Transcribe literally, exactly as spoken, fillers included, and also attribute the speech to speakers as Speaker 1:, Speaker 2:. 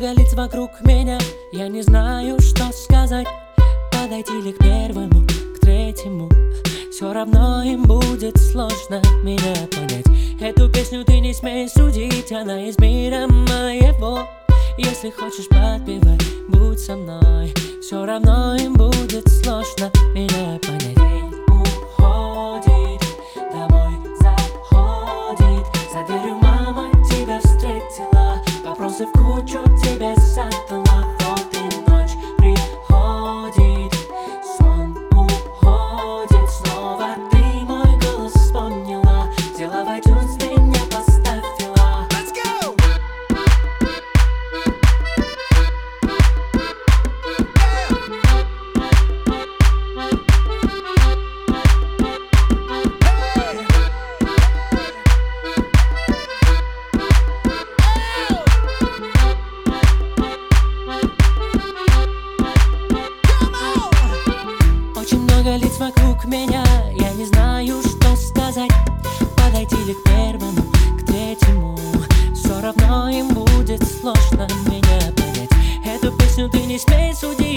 Speaker 1: много лиц вокруг меня, я не знаю, что сказать. Подойти ли к первому, к третьему, все равно им будет сложно меня понять. Эту песню ты не смей судить, она из мира моего. Если хочешь подпевай, будь со мной, все равно им будет сложно меня понять. День уходит, домой заходит, за дверью мама тебя встретила, вопросы в кучу тебе задала. Вот и ночь приходит, сон уходит, снова ты мой голос вспомнила, взяла в iTunes, меня поставила.
Speaker 2: Let's go!
Speaker 1: Очень много лиц вокруг меня, я не знаю, что сказать. Подойти ли к первому, к третьему, все равно им будет сложно меня понять. Эту песню ты не смей судить,